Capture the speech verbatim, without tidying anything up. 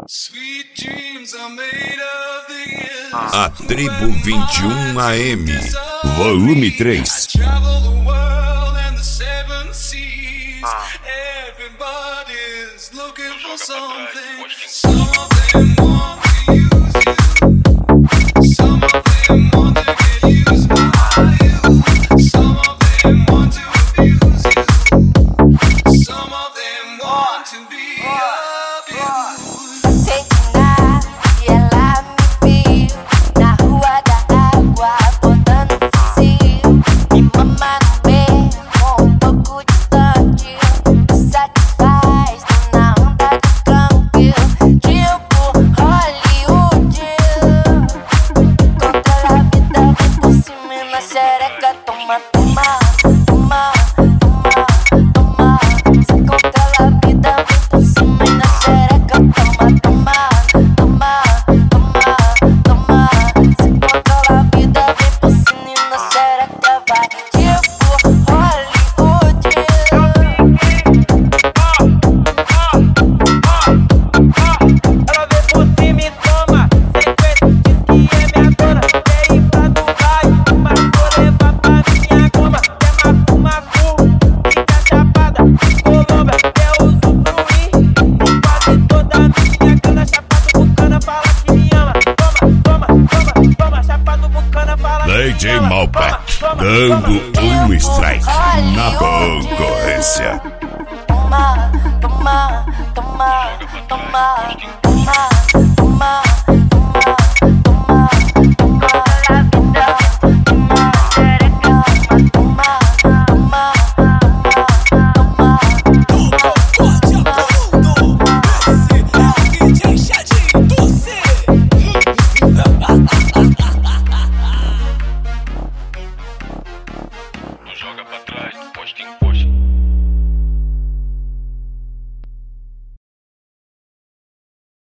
A Tribo vinte e um A M, volume três. D J Malbec, dando um strike na concorrência. Toma, toma, toma, toma, toma, toma, toma, toma, xereca, toma, toma, toma, esse é o D J Chadinho do C. Joga pra trás.